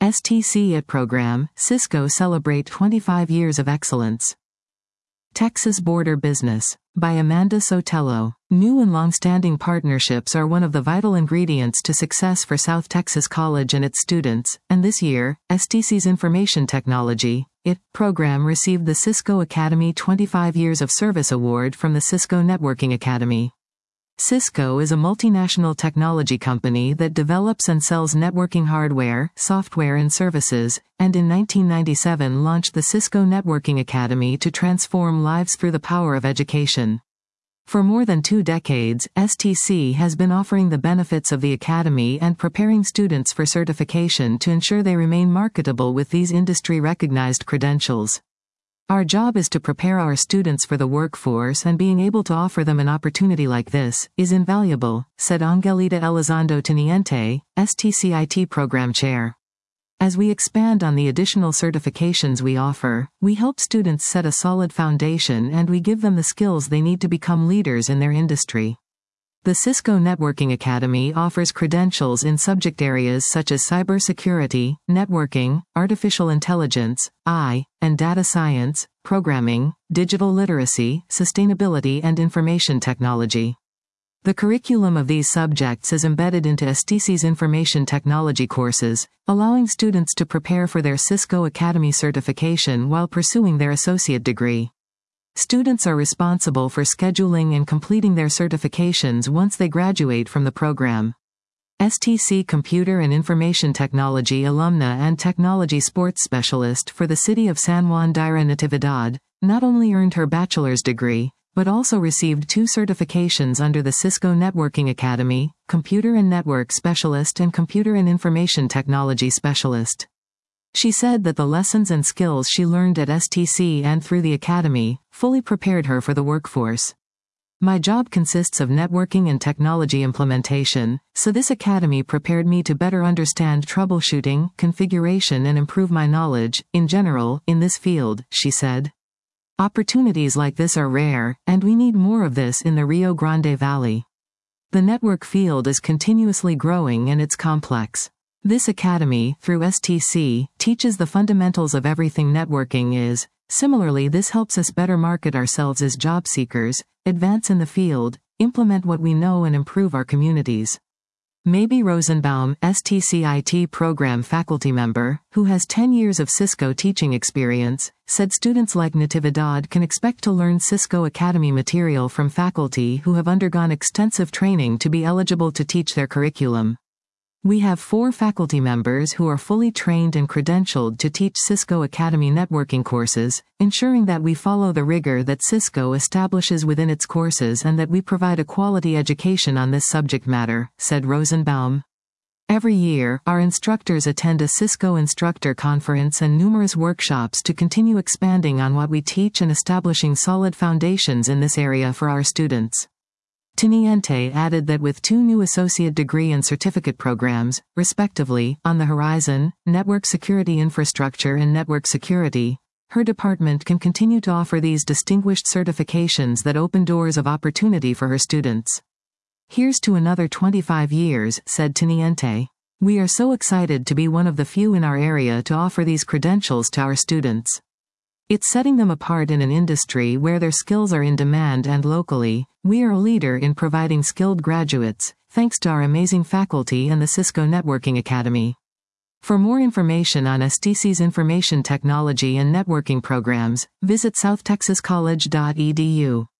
STC IT program, Cisco celebrate 25 years of excellence. Texas Border Business. By Amanda Sotelo. New and long-standing partnerships are one of the vital ingredients to success for South Texas College and its students, and this year, STC's Information Technology, IT program received the Cisco Academy 25 Years of Service Award from the Cisco Networking Academy. Cisco is a multinational technology company that develops and sells networking hardware, software and services, and in 1997 launched the Cisco Networking Academy to transform lives through the power of education. For more than 2 decades, STC has been offering the benefits of the Academy and preparing students for certification to ensure they remain marketable with these industry-recognized credentials. Our job is to prepare our students for the workforce, and being able to offer them an opportunity like this is invaluable, said Angelita Elizondo Teniente, STC IT Program Chair. As we expand on the additional certifications we offer, we help students set a solid foundation and we give them the skills they need to become leaders in their industry. The Cisco Networking Academy offers credentials in subject areas such as cybersecurity, networking, artificial intelligence, AI, and data science, programming, digital literacy, sustainability and information technology. The curriculum of these subjects is embedded into STC's information technology courses, allowing students to prepare for their Cisco Academy certification while pursuing their associate degree. Students are responsible for scheduling and completing their certifications once they graduate from the program. STC Computer and Information Technology alumna and Technology Sports Specialist for the City of San Juan Daira Natividad not only earned her bachelor's degree, but also received 2 certifications under the Cisco Networking Academy, Computer and Network Specialist and Computer and Information Technology Specialist. She said that the lessons and skills she learned at STC and through the Academy fully prepared her for the workforce. My job consists of networking and technology implementation, so this Academy prepared me to better understand troubleshooting, configuration and improve my knowledge, in general, in this field, she said. Opportunities like this are rare, and we need more of this in the Rio Grande Valley. The network field is continuously growing and it's complex. This Academy, through STC, teaches the fundamentals of everything networking is. Similarly, this helps us better market ourselves as job seekers, advance in the field, implement what we know and improve our communities. Maybe Rosenbaum, STC IT program faculty member, who has 10 years of Cisco teaching experience, said students like Natividad can expect to learn Cisco Academy material from faculty who have undergone extensive training to be eligible to teach their curriculum. We have 4 faculty members who are fully trained and credentialed to teach Cisco Academy networking courses, ensuring that we follow the rigor that Cisco establishes within its courses and that we provide a quality education on this subject matter, said Rosenbaum. Every year, our instructors attend a Cisco instructor conference and numerous workshops to continue expanding on what we teach and establishing solid foundations in this area for our students. Teniente added that with 2 new associate degree and certificate programs, respectively, on the horizon, network security infrastructure and network security, her department can continue to offer these distinguished certifications that open doors of opportunity for her students. Here's to another 25 years, said Teniente. We are so excited to be one of the few in our area to offer these credentials to our students. It's setting them apart in an industry where their skills are in demand, and locally, we are a leader in providing skilled graduates, thanks to our amazing faculty and the Cisco Networking Academy. For more information on STC's information technology and networking programs, visit southtexascollege.edu.